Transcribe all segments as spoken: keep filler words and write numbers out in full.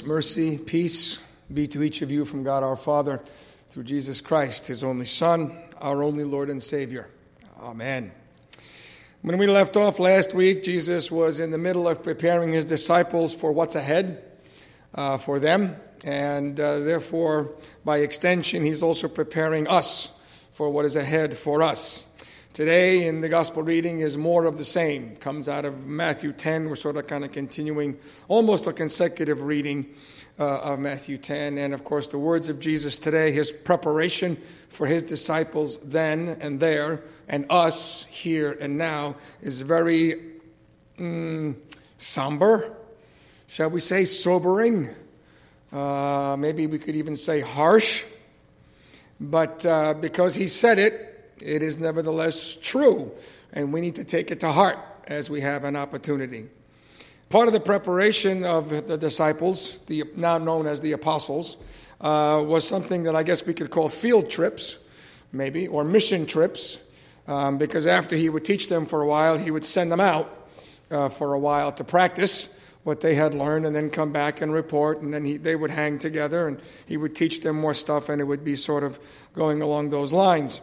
Grace, mercy, peace be to each of you from God our Father through Jesus Christ, his only Son, our only Lord and Savior. Amen. When we left off last week, Jesus was in the middle of preparing his disciples for what's ahead uh, for them. And uh, therefore, by extension, he's also preparing us for what is ahead for us. Today, in the gospel reading, is more of the same. Comes out of Matthew ten. We're sort of kind of continuing almost a consecutive reading uh, of Matthew ten. And, of course, the words of Jesus today, his preparation for his disciples then and there, and us here and now, is very mm, somber, shall we say, sobering. Uh, maybe we could even say harsh. But uh, because he said it, it is nevertheless true, and we need to take it to heart as we have an opportunity. Part of the preparation of the disciples, the now known as the apostles, uh, was something that I guess we could call field trips, maybe, or mission trips, um, because after he would teach them for a while, he would send them out uh, for a while to practice what they had learned and then come back and report, and then he, they would hang together, and he would teach them more stuff, and it would be sort of going along those lines.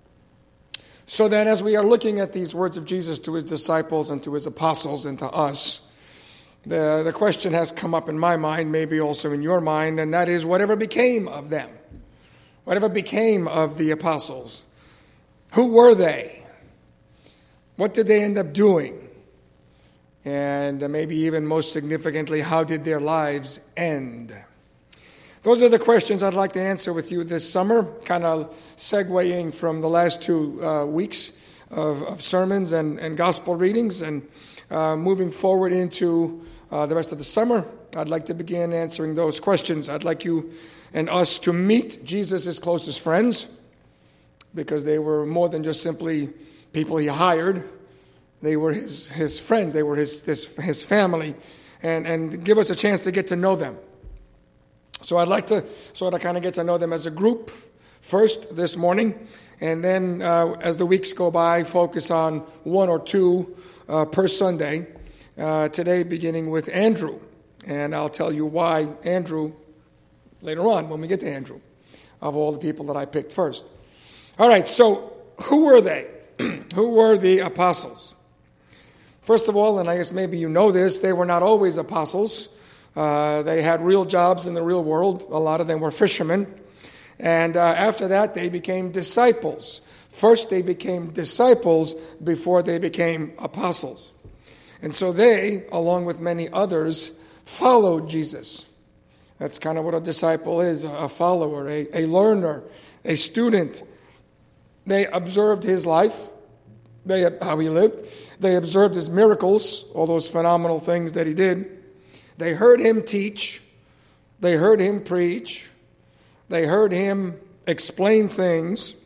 So then, as we are looking at these words of Jesus to his disciples and to his apostles and to us, the, the question has come up in my mind, maybe also in your mind, and that is, whatever became of them? Whatever became of the apostles? Who were they? What did they end up doing? And maybe even most significantly, how did their lives end? Those are the questions I'd like to answer with you this summer, kind of segueing from the last two uh, weeks of, of sermons and, and gospel readings, and uh, moving forward into uh, the rest of the summer. I'd like to begin answering those questions. I'd like you and us to meet Jesus' closest friends, because they were more than just simply people he hired. They were his, his friends. They were his, his, his family, and, and give us a chance to get to know them. So I'd like to sort of kind of get to know them as a group first this morning, and then uh, as the weeks go by, focus on one or two uh, per Sunday. Uh, today beginning with Andrew, and I'll tell you why Andrew later on when we get to Andrew, of all the people that I picked first. All right, so who were they? Who were the apostles? First of all, and I guess maybe you know this, they were not always apostles. Uh, they had real jobs in the real world. A lot of them were fishermen. And uh, after that, they became disciples. First, they became disciples before they became apostles. And so they, along with many others, followed Jesus. That's kind of what a disciple is, a follower, a, a learner, a student. They observed his life, they how he lived. They observed his miracles, all those phenomenal things that he did. They heard him teach. They heard him preach. They heard him explain things.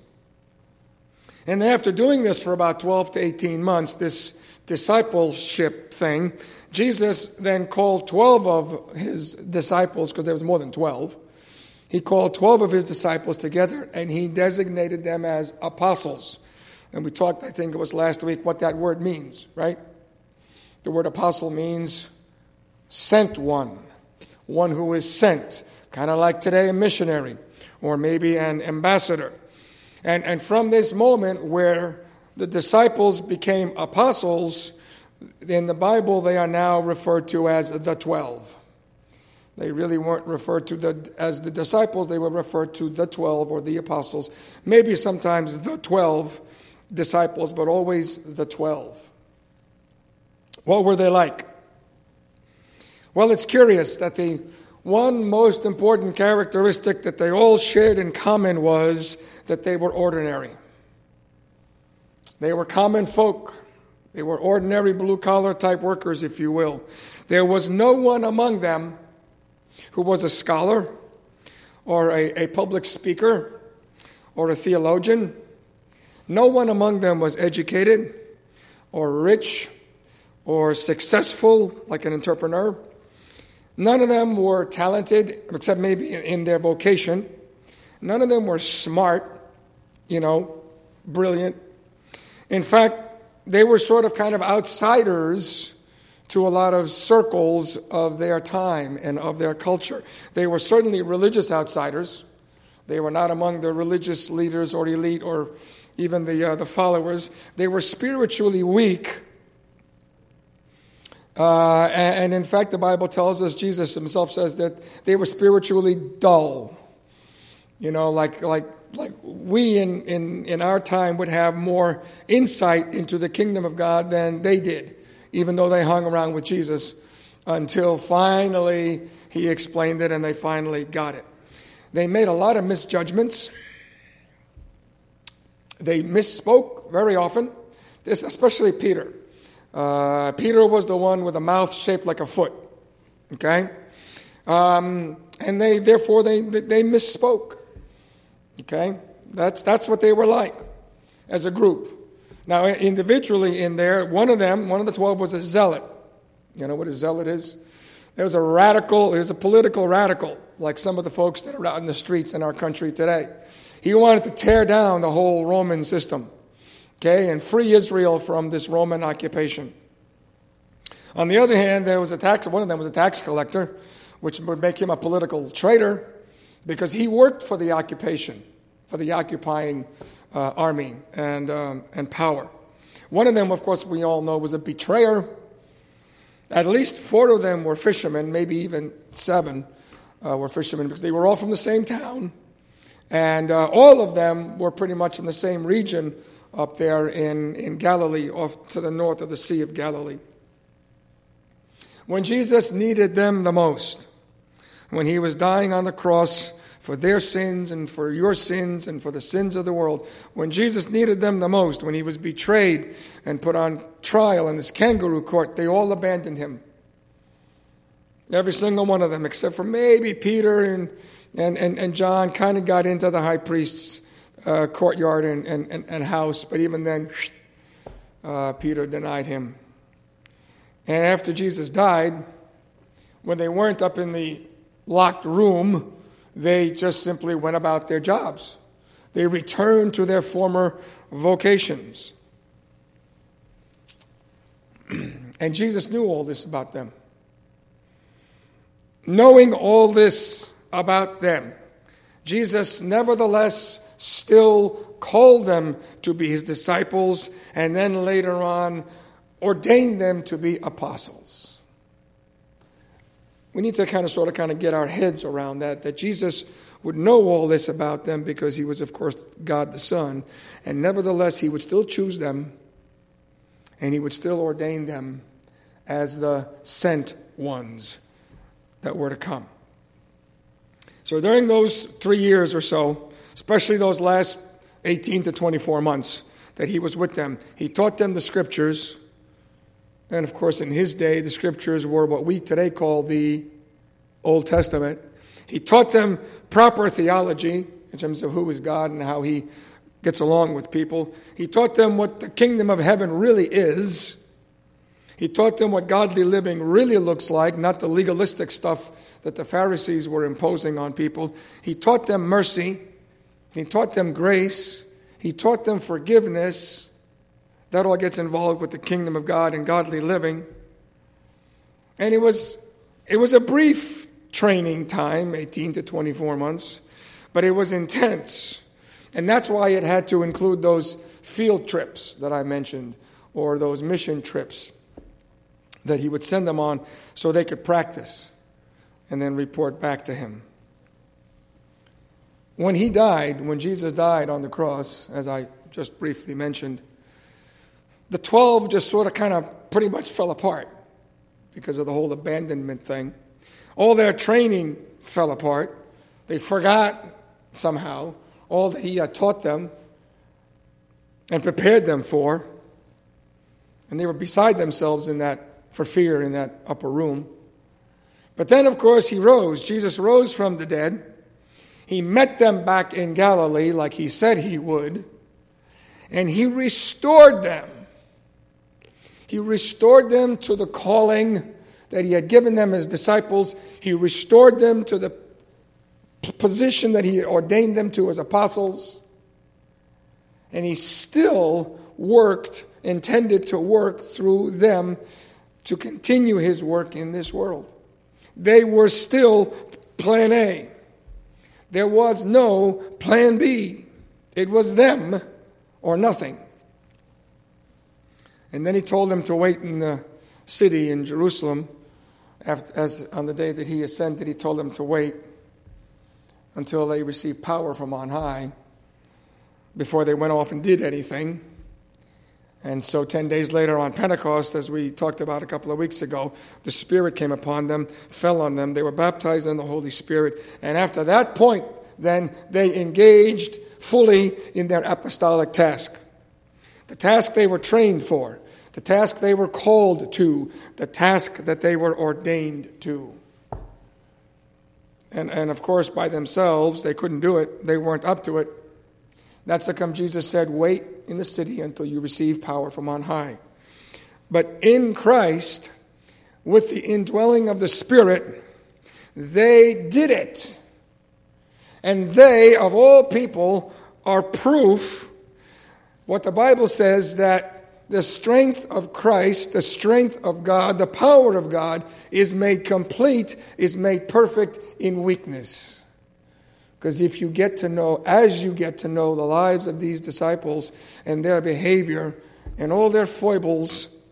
And after doing this for about twelve to eighteen months, this discipleship thing, Jesus then called twelve of his disciples, because there was more than twelve. He called twelve of his disciples together, and he designated them as apostles. And we talked, I think it was last week, what that word means, right? The word apostle means sent one, one who is sent, kind of like today a missionary, or maybe an ambassador. And, and from this moment where the disciples became apostles, in the Bible they are now referred to as the twelve. They really weren't referred to the, as the disciples, they were referred to the twelve or the apostles. Maybe sometimes the twelve disciples, but always the twelve. What were they like? Well, it's curious that the one most important characteristic that they all shared in common was that they were ordinary. They were common folk. They were ordinary blue-collar type workers, if you will. There was no one among them who was a scholar or a, a public speaker or a theologian. No one among them was educated or rich or successful like an entrepreneur. None of them were talented, except maybe in their vocation. None of them were smart, you know, brilliant. In fact, they were sort of kind of outsiders to a lot of circles of their time and of their culture. They were certainly religious outsiders. They were not among the religious leaders or elite or even the uh, the followers. They were spiritually weak. Uh, and, and in fact, the Bible tells us, Jesus himself says that they were spiritually dull. You know, like like like we in, in, in our time would have more insight into the kingdom of God than they did, even though they hung around with Jesus until finally he explained it and they finally got it. They made a lot of misjudgments. They misspoke very often, this, especially Peter. Uh, Peter was the one with a mouth shaped like a foot. Okay? Um, and they, therefore, they, they misspoke. Okay? That's, that's what they were like as a group. Now, individually in there, one of them, one of the twelve was a zealot. You know what a zealot is? There was a radical, he was a political radical, like some of the folks that are out in the streets in our country today. He wanted to tear down the whole Roman system, okay, and free Israel from this Roman occupation. On the other hand, there was a tax, one of them was a tax collector, which would make him a political traitor because he worked for the occupation, for the occupying uh, army and um, and power. One of them, of course, we all know was a betrayer. At least four of them were fishermen, maybe even seven uh, were fishermen, because they were all from the same town. And uh, all of them were pretty much in the same region up there in, in Galilee, off to the north of the Sea of Galilee. When Jesus needed them the most, when he was dying on the cross for their sins and for your sins and for the sins of the world, when Jesus needed them the most, when he was betrayed and put on trial in this kangaroo court, they all abandoned him. Every single one of them, except for maybe Peter and and, and, and John, kind of got into the high priest's uh, courtyard and, and, and house, but even then, uh, Peter denied him. And after Jesus died, when they weren't up in the locked room, they just simply went about their jobs. They returned to their former vocations. And Jesus knew all this about them. Knowing all this about them, Jesus nevertheless still called them to be his disciples and then later on ordained them to be apostles. We need to kind of sort of kind of get our heads around that, that Jesus would know all this about them because he was, of course, God the Son, and nevertheless he would still choose them and he would still ordain them as the sent ones that were to come. So during those three years or so, especially those last eighteen to twenty-four months that he was with them, he taught them the scriptures. And of course, in his day, the scriptures were what we today call the Old Testament. He taught them proper theology in terms of who is God and how he gets along with people. He taught them what the kingdom of heaven really is. He taught them what godly living really looks like, not the legalistic stuff that the Pharisees were imposing on people. He taught them mercy. He taught them grace. He taught them forgiveness. That all gets involved with the kingdom of God and godly living. And it was it was a brief training time, eighteen to twenty-four months, but it was intense. And that's why it had to include those field trips that I mentioned, or those mission trips that he would send them on so they could practice and then report back to him. When he died, when Jesus died on the cross, as I just briefly mentioned, the twelve just sort of kind of pretty much fell apart because of the whole abandonment thing. All their training fell apart. They forgot somehow all that he had taught them and prepared them for. And they were beside themselves in that, for fear, in that upper room. But then, of course, he rose. Jesus rose from the dead. He met them back in Galilee like he said he would. And he restored them. He restored them to the calling that he had given them as disciples. He restored them to the position that he ordained them to as apostles. And he still worked, intended to work through them to continue his work in this world. They were still plan A. There was no plan B. It was them or nothing. And then he told them to wait in the city in Jerusalem. After, as on the day that he ascended, he told them to wait until they received power from on high before they went off and did anything. And so ten days later on Pentecost, as we talked about a couple of weeks ago, the Spirit came upon them, fell on them. They were baptized in the Holy Spirit. And after that point, then they engaged fully in their apostolic task. The task they were trained for, the task they were called to, the task that they were ordained to. And, and of course, by themselves, they couldn't do it. They weren't up to it. That's how come Jesus said, wait in the city until you receive power from on high. But in Christ, with the indwelling of the Spirit, they did it. And they, of all people, are proof, what the Bible says, that the strength of Christ, the strength of God, the power of God is made complete, is made perfect in weakness. Because if you get to know, as you get to know the lives of these disciples and their behavior and all their foibles,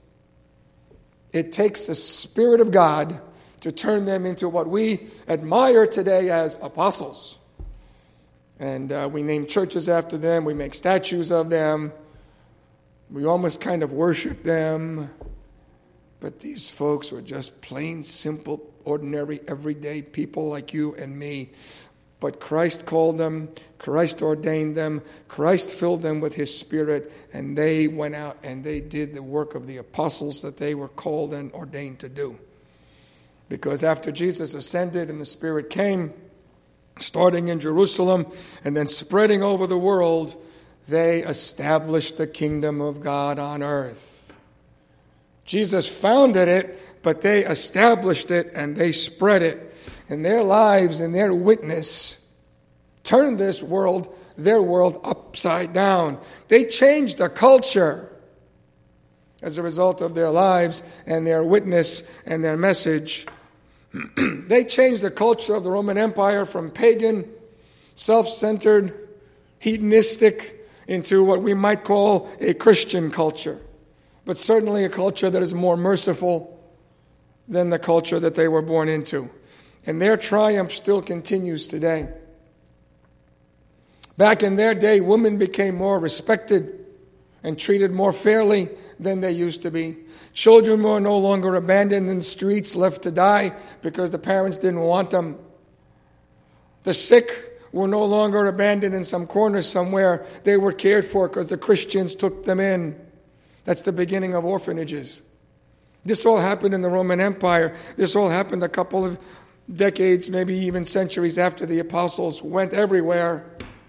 it takes the Spirit of God to turn them into what we admire today as apostles. And uh, we name churches after them. We make statues of them. We almost kind of worship them. But these folks were just plain, simple, ordinary, everyday people like you and me. But Christ called them, Christ ordained them, Christ filled them with His Spirit, and they went out and they did the work of the apostles that they were called and ordained to do. Because after Jesus ascended and the Spirit came, starting in Jerusalem and then spreading over the world, they established the kingdom of God on earth. Jesus founded it, but they established it and they spread it. And their lives and their witness turned this world, their world, upside down. They changed the culture as a result of their lives and their witness and their message. They changed the culture of the Roman Empire from pagan, self-centered, hedonistic, into what we might call a Christian culture. But certainly a culture that is more merciful than the culture that they were born into. And their triumph still continues today. Back in their day, women became more respected and treated more fairly than they used to be. Children were no longer abandoned in the streets, left to die because the parents didn't want them. The sick were no longer abandoned in some corner somewhere. They were cared for because the Christians took them in. That's the beginning of orphanages. This all happened in the Roman Empire. This all happened a couple of decades, maybe even centuries after the apostles went everywhere.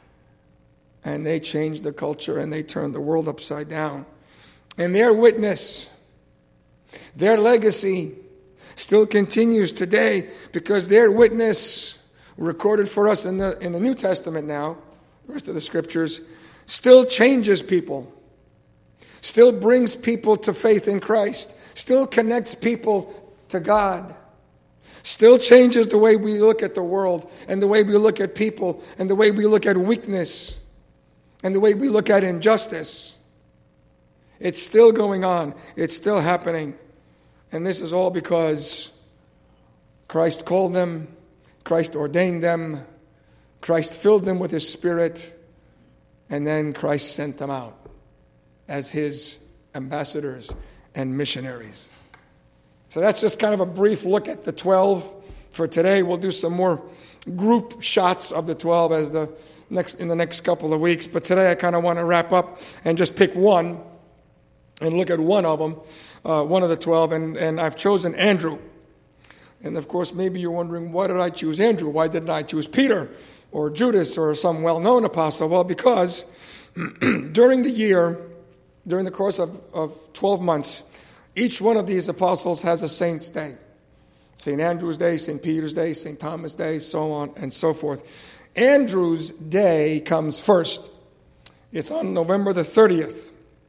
And they changed the culture and they turned the world upside down. And their witness, their legacy still continues today because their witness, recorded for us in the, in the New Testament now, the rest of the scriptures, still changes people, still brings people to faith in Christ, still connects people to God. Still changes the way we look at the world and the way we look at people and the way we look at weakness and the way we look at injustice. It's still going on. It's still happening. And this is all because Christ called them, Christ ordained them, Christ filled them with His Spirit, and then Christ sent them out as His ambassadors and missionaries. So that's just kind of a brief look at the twelve for today. We'll do some more group shots of the twelve as the next in the next couple of weeks. But today I kind of want to wrap up and just pick one and look at one of them, uh, one of the twelve. And, and I've chosen Andrew. And of course, maybe you're wondering, why did I choose Andrew? Why didn't I choose Peter or Judas or some well-known apostle? Well, because during the year, during the course of, of twelve months, each one of these apostles has a saint's day. Saint Andrew's Day, Saint Peter's Day, Saint Thomas' Day, so on and so forth. Andrew's day comes first. It's on November the thirtieth.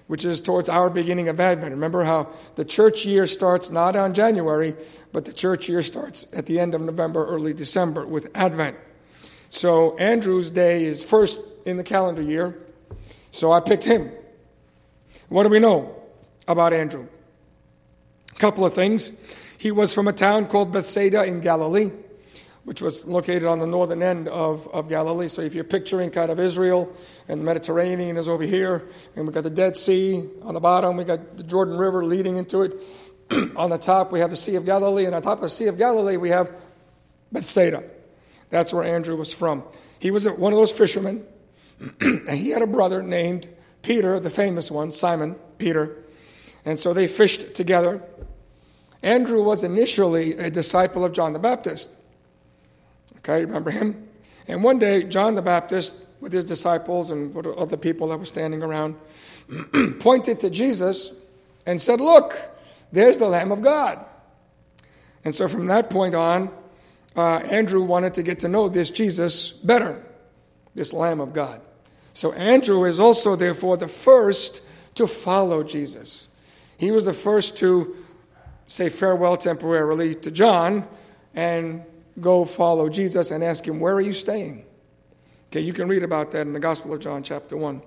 which is towards our beginning of Advent. Remember how the church year starts not on January, but the church year starts at the end of November, early December with Advent. So Andrew's day is first in the calendar year, so I picked him. What do we know about Andrew? A couple of things. He was from a town called Bethsaida in Galilee, which was located on the northern end of, of Galilee. So if you're picturing kind of Israel, and the Mediterranean is over here, and we've got the Dead Sea on the bottom, we got the Jordan River leading into it. On the top, we have the Sea of Galilee, and on top of the Sea of Galilee, we have Bethsaida. That's where Andrew was from. He was one of those fishermen, and he had a brother named Peter, the famous one, Simon Peter. And so they fished together. Andrew was initially a disciple of John the Baptist. Okay, remember him? And one day, John the Baptist, with his disciples and with other people that were standing around, pointed to Jesus and said, "Look, there's the Lamb of God." And so from that point on, uh, Andrew wanted to get to know this Jesus better, this Lamb of God. So Andrew is also, therefore, the first to follow Jesus. He was the first to say farewell temporarily to John and go follow Jesus and ask him, "Where are you staying?" Okay, you can read about that in the Gospel of John, chapter one.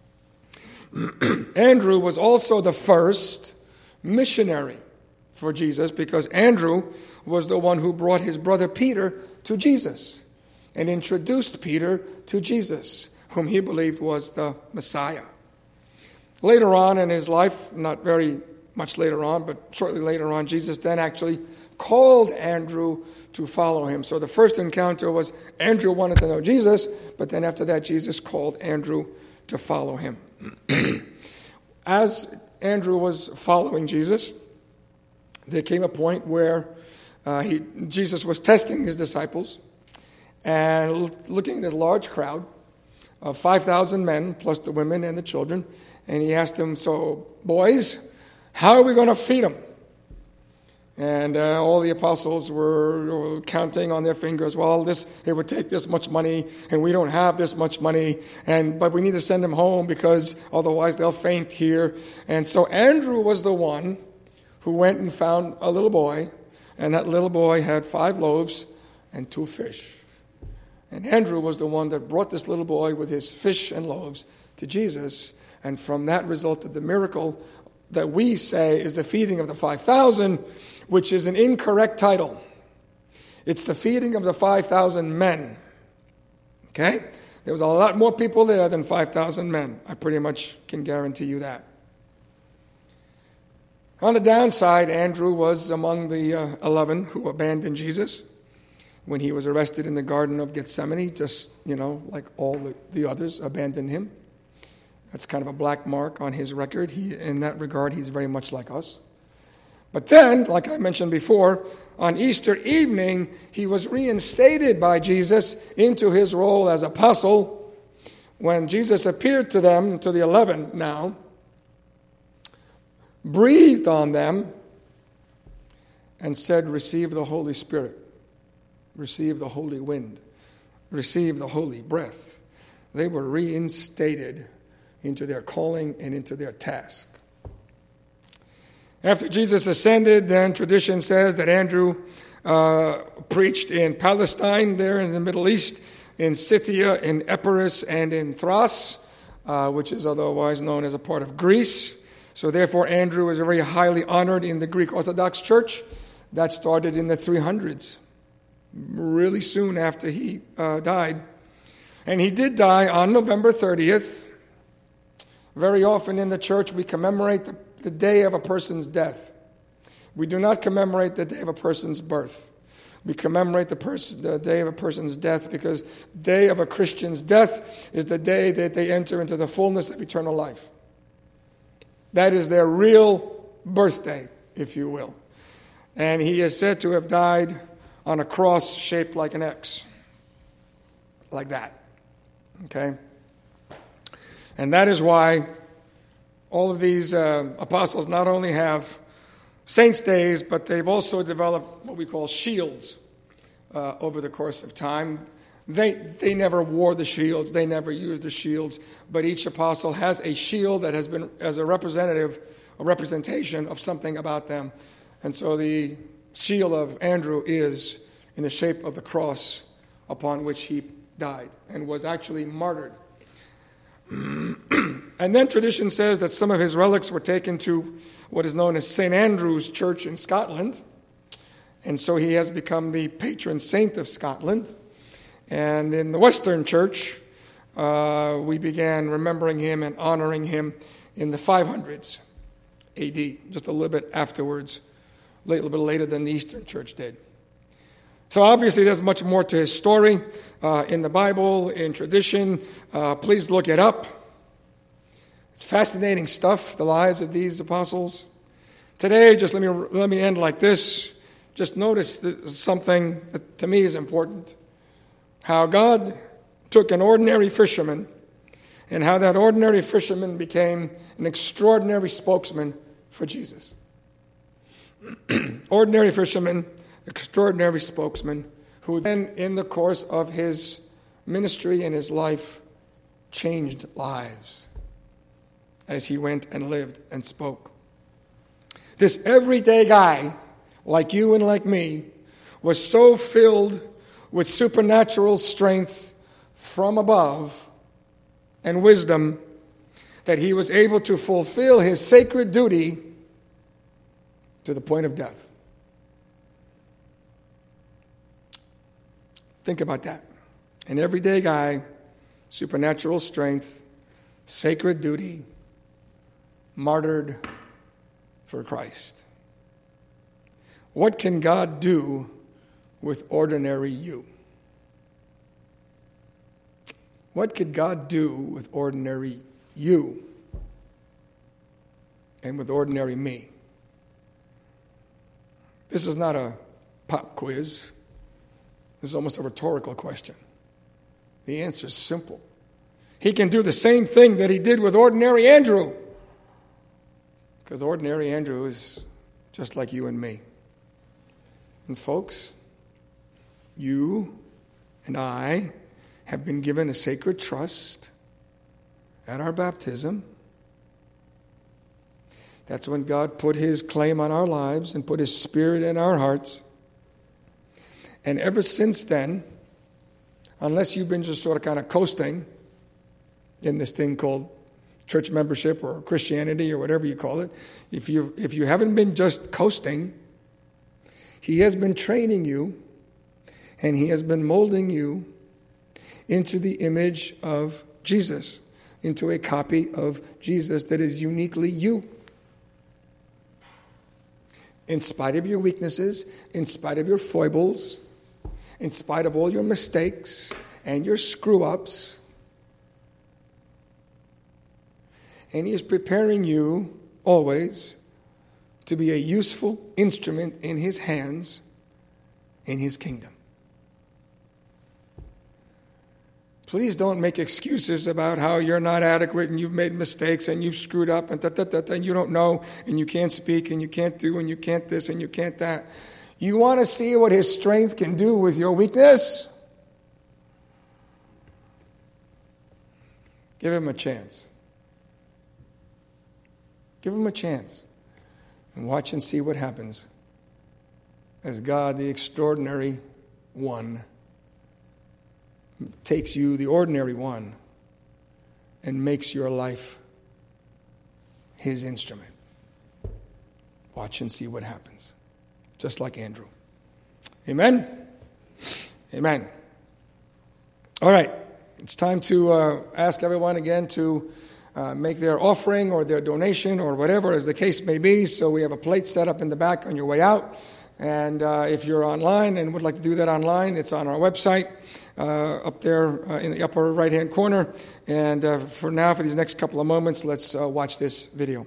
Andrew was also the first missionary for Jesus, because Andrew was the one who brought his brother Peter to Jesus and introduced Peter to Jesus, whom he believed was the Messiah. Later on in his life, not very much later on, but shortly later on, Jesus then actually called Andrew to follow him. So the first encounter was Andrew wanted to know Jesus, but then after that, Jesus called Andrew to follow him. As Andrew was following Jesus, there came a point where uh, he, Jesus was testing his disciples and looking at this large crowd of five thousand men, plus the women and the children, and he asked them, "So, boys, how are we going to feed them?" And uh, all the apostles were counting on their fingers. Well, this it would take this much money, and we don't have this much money, and but we need to send them home because otherwise they'll faint here. And so Andrew was the one who went and found a little boy, and that little boy had five loaves and two fish. And Andrew was the one that brought this little boy with his fish and loaves to Jesus, and from that resulted the miracle that we say is the feeding of the five thousand, which is an incorrect title. It's the feeding of the five thousand men. Okay? There was a lot more people there than five thousand men. I pretty much can guarantee you that. On the downside, Andrew was among the uh, eleven who abandoned Jesus when he was arrested in the Garden of Gethsemane, just, you know, like all the, the others abandoned him. That's kind of a black mark on his record. He, in that regard, he's very much like us. But then, like I mentioned before, on Easter evening, he was reinstated by Jesus into his role as apostle. When Jesus appeared to them, to the eleven now, breathed on them, and said, "Receive the Holy Spirit. Receive the Holy Wind. Receive the Holy Breath." They were reinstated into their calling and into their task. After Jesus ascended, then tradition says that Andrew uh, preached in Palestine, there in the Middle East, in Scythia, in Epirus, and in Thrace, uh, which is otherwise known as a part of Greece. So therefore, Andrew was very highly honored in the Greek Orthodox Church. That started in the three hundreds, really soon after he uh, died. And he did die on November thirtieth. Very often in the church, we commemorate the, the day of a person's death. We do not commemorate the day of a person's birth. We commemorate the, person, the day of a person's death because the day of a Christian's death is the day that they enter into the fullness of eternal life. That is their real birthday, if you will. And he is said to have died on a cross shaped like an X. Like that. Okay? And that is why all of these uh, apostles not only have saints' days, but they've also developed what we call shields uh, over the course of time. They, they never wore the shields. They never used the shields. But each apostle has a shield that has been as a representative, a representation of something about them. And so the shield of Andrew is in the shape of the cross upon which he died and was actually martyred. And then tradition says that some of his relics were taken to what is known as Saint Andrew's Church in Scotland. And so he has become the patron saint of Scotland. And in the Western Church, uh, we began remembering him and honoring him in the five hundreds A D, just a little bit afterwards, a little bit later than the Eastern Church did. So obviously there's much more to his story uh, in the Bible, in tradition. Uh, please look it up. It's fascinating stuff, the lives of these apostles. Today, just let me let me end like this. Just notice something that to me is important. How God took an ordinary fisherman and how that ordinary fisherman became an extraordinary spokesman for Jesus. Ordinary fisherman, extraordinary spokesman, who then in the course of his ministry and his life changed lives as he went and lived and spoke. This everyday guy, like you and like me, was so filled with supernatural strength from above and wisdom that he was able to fulfill his sacred duty to the point of death. Think about that. An everyday guy, supernatural strength, sacred duty, martyred for Christ. What can God do with ordinary you? What could God do with ordinary you and with ordinary me? This is not a pop quiz. This is almost a rhetorical question. The answer is simple. He can do the same thing that he did with ordinary Andrew. Because ordinary Andrew is just like you and me. And folks, you and I have been given a sacred trust at our baptism. That's when God put his claim on our lives and put his spirit in our hearts. And ever since then, unless you've been just sort of kind of coasting in this thing called church membership or Christianity or whatever you call it, if you if you haven't been just coasting, he has been training you and he has been molding you into the image of Jesus, into a copy of Jesus that is uniquely you. In spite of your weaknesses, in spite of your foibles, in spite of all your mistakes and your screw-ups, and he is preparing you always to be a useful instrument in his hands in his kingdom. Please don't make excuses about how you're not adequate and you've made mistakes and you've screwed up and, da, da, da, da, and you don't know and you can't speak and you can't do and you can't this and you can't that. You want to see what his strength can do with your weakness? Give him a chance. Give him a chance. And watch and see what happens as God, the extraordinary one, takes you, the ordinary one, and makes your life his instrument. Watch and see what happens. Just like Andrew. Amen? Amen. All right. It's time to uh, ask everyone again to uh, make their offering or their donation or whatever as the case may be. So we have a plate set up in the back on your way out. And uh, if you're online and would like to do that online, it's on our website. Uh, up there uh, in the upper right-hand corner. And uh, for now, for these next couple of moments, let's uh, watch this video.